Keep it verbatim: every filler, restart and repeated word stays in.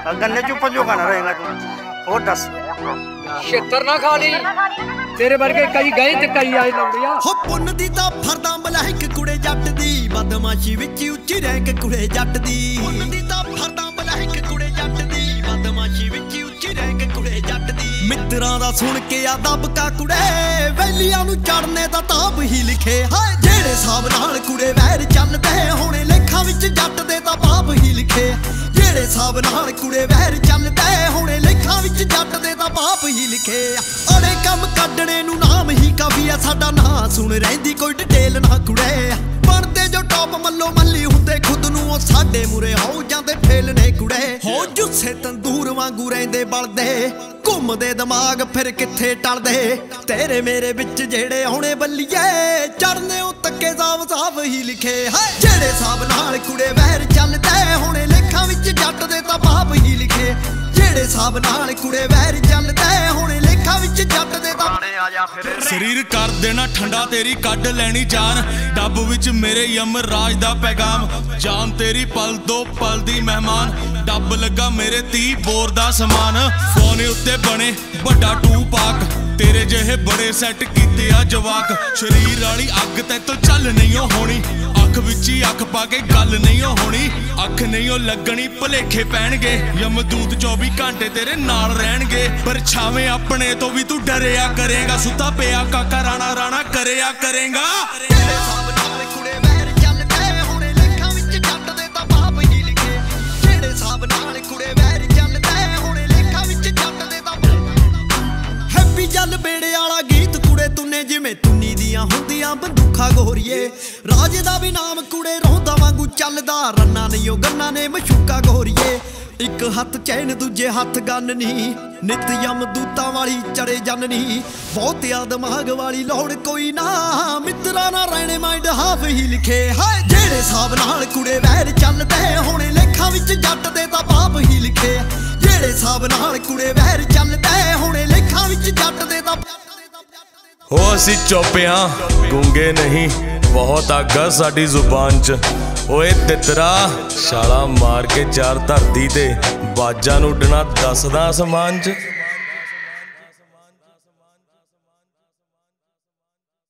गन्ने चुप जो खाना रहेगा तू और दस छेतर ना खा ली तेरे वर्गे कई गए ते कई आए लौड़िया हो पुन दी ता फरदा मलाइक कुड़े जट दी बदमाशी विच उच्ची रैंक कुड़े जट दी पुन दी ता फरदा मलाइक कुड़े जट दी बदमाशी विच उच्ची रैंक कुड़े जट दी मित्रां दा सुन के आ दबका कुड़े वैलियां नू चढ़ने दा ताब ही लिखे हाय जेड़े साहब नाल कुड़े वैर चलदे होणे लेखां विच जट दे दा बाप ही लिखे जेड़े साहब नाल कुड़े वैर चलदे होणे लेखां विच जट दे दा बाप ही लिखे अड़े कम कड्डणे नू नाम ही काफी आ साडा नां सुन रहिंदी कोई डिटेल ना कुड़े बनदे जो टॉप मल्लो मल्ली हुंदे खुद नू ओ साडे मुरे हो जांदे फेल ने कुड़े हो जुस्से तंदूर वांगू रहिंदे बलदे घुमदे दिमाग फिर किथे टलदे तेरे मेरे विच जेड़े होणे बल्लीए चढ़ने ओ तक्के साफ साफ ही लिखे जेड़े साहब नाल कुड़े वैर चलदे होणे लेखां विच जट दे तां बाप ही लिखे जेड़े साहब नाल कुड़े वैर चलदे होणे लेखां विच जट दे तां शरीर कर देना ठंडा तेरी कड लैनी जान डब विच मेरे यमराज दा पैगाम जान तेरी पल दो पल दी मेहमान डब लगा मेरे ती बोर दा समान फोने उत्ते बने बड़ा टू पाक तेरे जेहे बड़े सैट कीते आ जवाक शरीर वाली अग ते तो चल नहीं होनी अख विच ही अख पा के गल नहीं होनी अख नहीं लगनी भलेखे पैणगे यमदूत चौबी घंटे तेरे नाल रहणगे पर छावे अपने तो भी तू डरिया करेगा सुता पिया काका राणा राणा करेया करेगा जल बेड़े वाला गीत कुड़े तुने जिमें तुन्नी दियां हुंदियां बंदूखा गोरीए राजे दा भी नाम कुड़े रोंदा वांगू चलदा रन्ना नहीं ओ गन्ना ने मशूका गोरीए एक हथ चैन दूजे हथ गन नी नित यमदूतां वाली चढ़े जन नी बहुत आ दिमाग वाली लोड़ कोई ना मित्रा ना रहने माइंड हाफ ही लिखे हाय जेड़े साहब नाल कुड़े वैर चलदे होणे लेखां विच जट दे तां बाप ही लिखे जेड़े साहब नाल कुड़े वैर चलदे होणे लेखां विच जट दे तां हो असी चुप हां गूंगे नहीं बहुत आगा साडी जुबान च ओए तितरा छाला मार के चार धरती ते बाजां नूं उड्डना दसदा आसमान च।